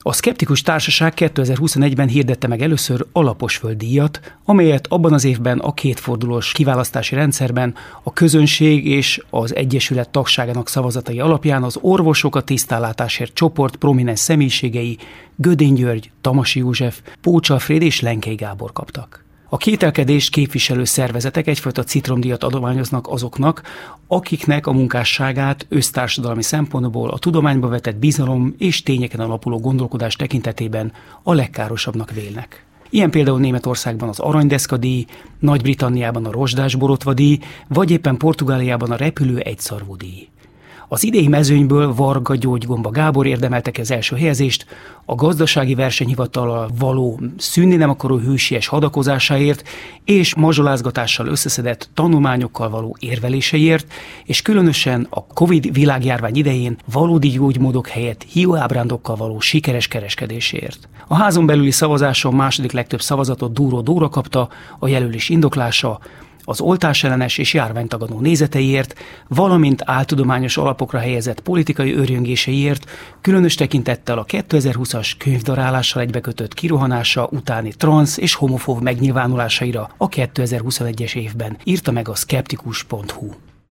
A Szkeptikus Társaság 2021-ben hirdette meg először a Laposföld díjat, amelyet abban az évben a kétfordulós kiválasztási rendszerben a közönség és az egyesület tagságának szavazatai alapján az Orvosok a tisztánlátásért csoport prominens személyiségei Gödény György, Tamasi József, Pócs Alfréd és Lenkei Gábor kaptak. A kételkedést képviselő szervezetek egyfajta citromdíjat adományoznak azoknak, akiknek a munkásságát össztársadalmi szempontból a tudományba vetett bizalom és tényeken alapuló gondolkodás tekintetében a legkárosabbnak vélnek. Ilyen például Németországban az Aranydeszka díj, Nagy-Britanniában a Rozsdás Borotva díj, vagy éppen Portugáliában a Repülő egyszarvú díj. Az idei mezőnyből Varga Gyógygomba Gábor érdemelte ki az első helyezést, a gazdasági versenyhivatallal való szűnni nem akaró hősies hadakozásáért és mazsolázgatással összeszedett tanulmányokkal való érveléseiért, és különösen a Covid világjárvány idején valódi gyógymódok helyett hiúábrándokkal való sikeres kereskedésért. A házon belüli szavazáson második legtöbb szavazatot Dúró Dóra kapta, a jelölés indoklása, az oltásellenes és járványtagadó nézeteiért, valamint áltudományos alapokra helyezett politikai őrjöngéseiért, különös tekintettel a 2020-as könyvdarálással egybekötött kirohanása utáni transz és homofób megnyilvánulásaira a 2021-es évben, írta meg a Skeptikus.hu.